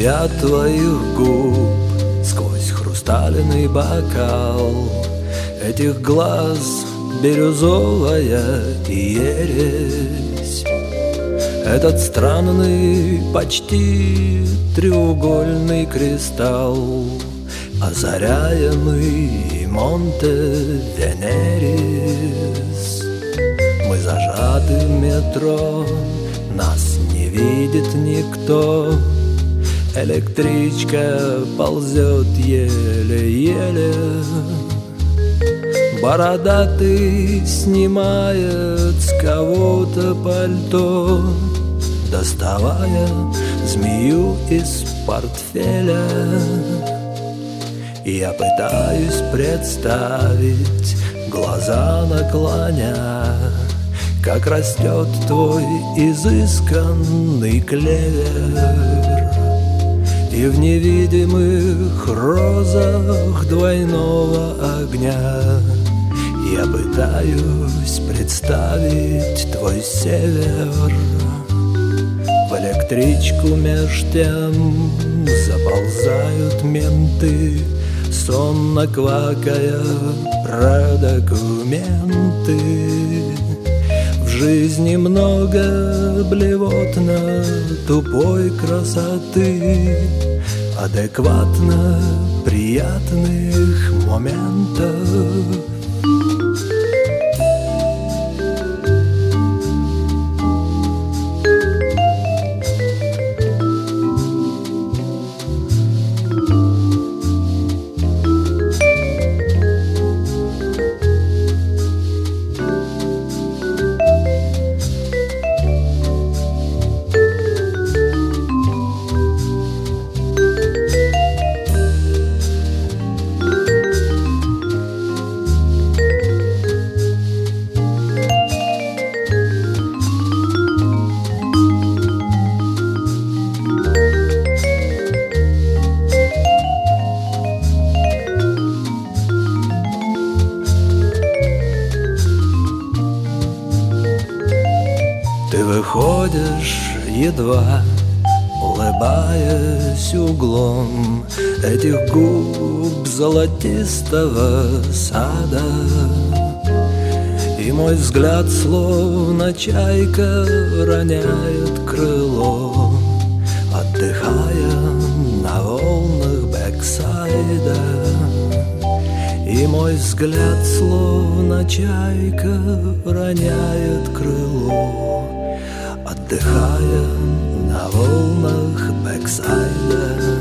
взгляд твоих губ сквозь хрустальный бокал, этих глаз бирюзовая ересь, этот странный, почти треугольный кристалл, озаряемый Монте-Венерис. Мы зажаты в метро, нас не видит никто, электричка ползет еле-еле, бородатый снимает с кого-то пальто, доставая змею из портфеля. Я пытаюсь представить, глаза наклоня, как растет твой изысканный клевер, и в невидимых розах двойного огня я пытаюсь представить твой север. В электричку меж тем заползают менты, сонно квакая про документы. В жизни много блевотно тупой красоты, адекватно приятных моментов. Ты выходишь, едва улыбаясь углом этих губ золотистого сада, и мой взгляд, словно чайка, роняет крыло, отдыхая на волнах бэксайда. И мой взгляд, словно чайка, роняет крыло, отдыхая на волнах бэксайда.